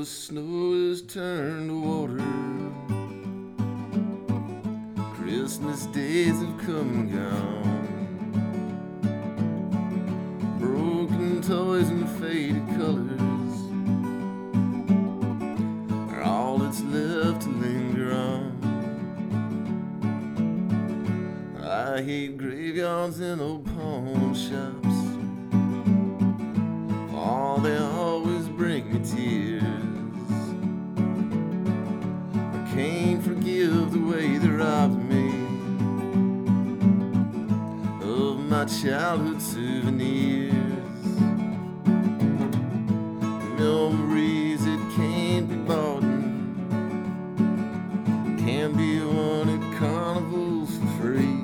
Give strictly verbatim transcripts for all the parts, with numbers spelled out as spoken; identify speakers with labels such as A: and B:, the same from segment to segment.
A: the snow has turned to water. Christmas days have come and gone. Broken toys and faded colors are all that's left to linger on. I hate graveyards and old pawn shops, for they always bring me tears. I can't forgive the way they robbed me of my childhood souvenirs. Memories that can't be bought and can't be won at carnivals for free.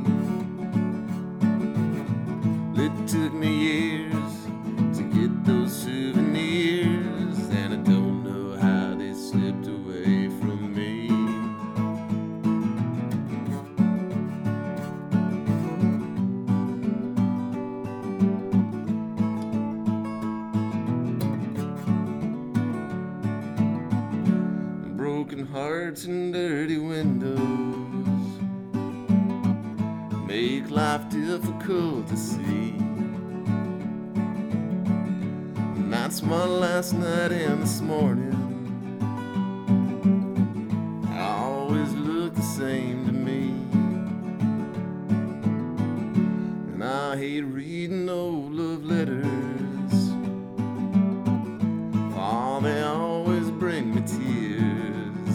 A: It took me years to get those souvenirs, and I don't know how they slipped away from me. Broken hearts and dirty windows make life difficult to see. And that's my last night and this morning always look the same to me. And I hate reading old love letters, for they always bring me tears.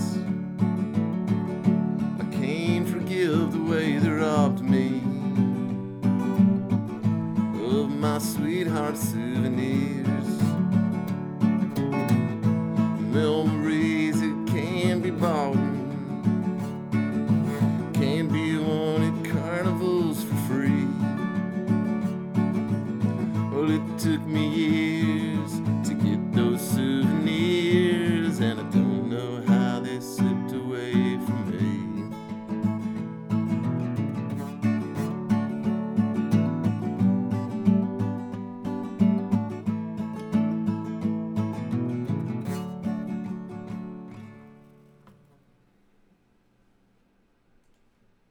A: I can't forgive the way they robbed me of my sweetheart's souvenirs.